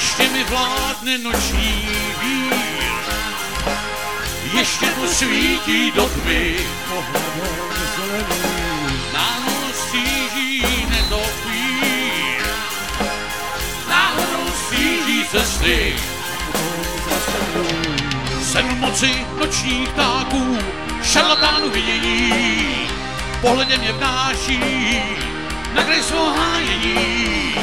ještě mi vládne noční vír, ještě tu svítí do tmy, náhodou stíží netopír, náhodou stíží cesty. Sen moci nočních ptáků, šarlatánů vidění, pohledem mě vnáší na kraj svého hájení.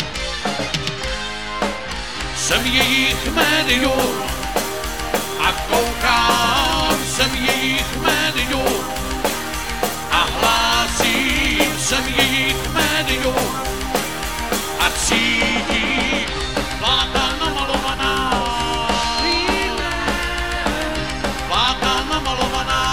Jsem jejich médium a koukám, jsem jejich médium a hlásím, jsem jejich médium a cítím vláda namalovaná, vláda namalovaná.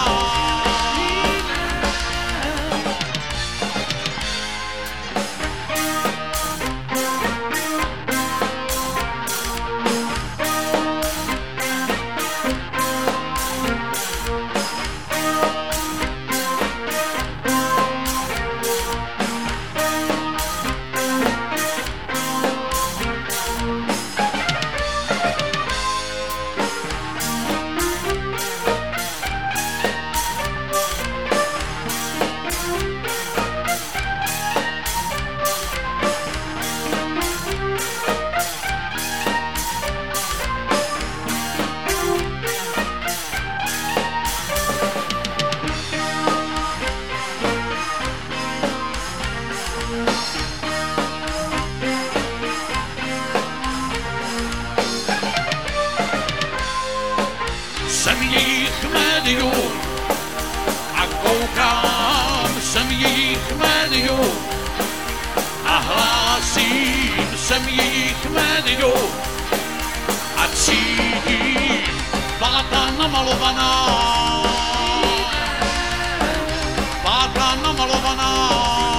Jsem jejich médium a koukám, jsem jejich médium a hlásím, jsem jejich médium a cítím vláda namalovaná, vláda namalovaná.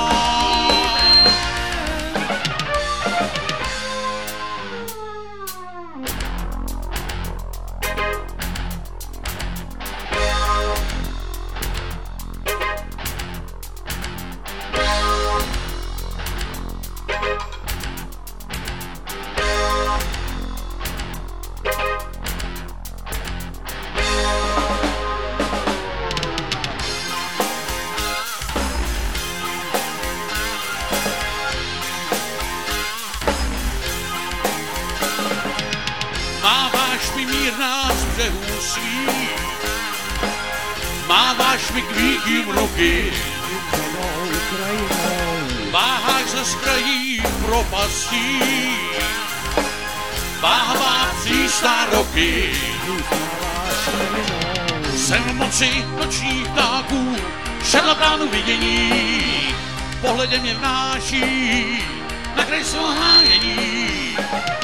Máváš mi mírná z břehů svých, máváš mi kvítím ruky, váháš ze zkrají propastí, váhavá přístá roky. Sen moci nočních ptáků, šarlatánů vidění, pohledem mě vnáší na kraj svého hájení.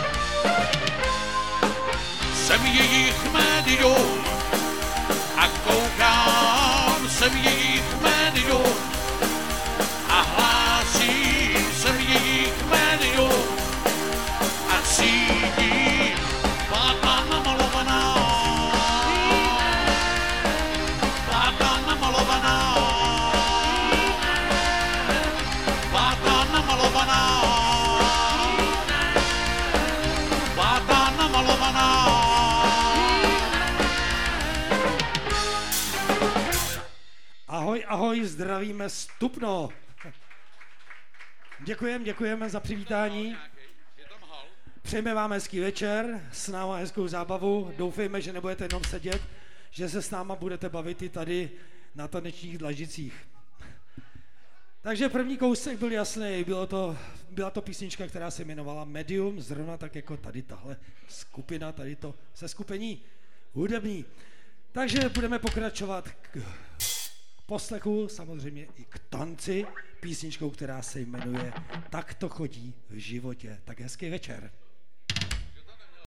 Jsem jejich médium a koukám, jsem jejich médium a hlásím, jsem jejich médium a cítím vláda namalovaná, vláda namalovaná, vláda namalovaná, vláda namalovaná. Ahoj, ahoj, zdravíme z Tupno. Děkujeme za přivítání. Přejeme vám hezký večer, s náma hezkou zábavu. Doufejme, že nebudete jenom sedět, že se s náma budete bavit i tady na tanečních dlažicích. Takže první kousek byl jasný, byla to písnička, která se jmenovala Medium, zrovna tak jako tady tahle skupina, tady to seskupení hudební. Takže budeme pokračovat k poslechu, samozřejmě i k tanci, písničkou, která se jmenuje Tak to chodí v životě. Tak hezký večer.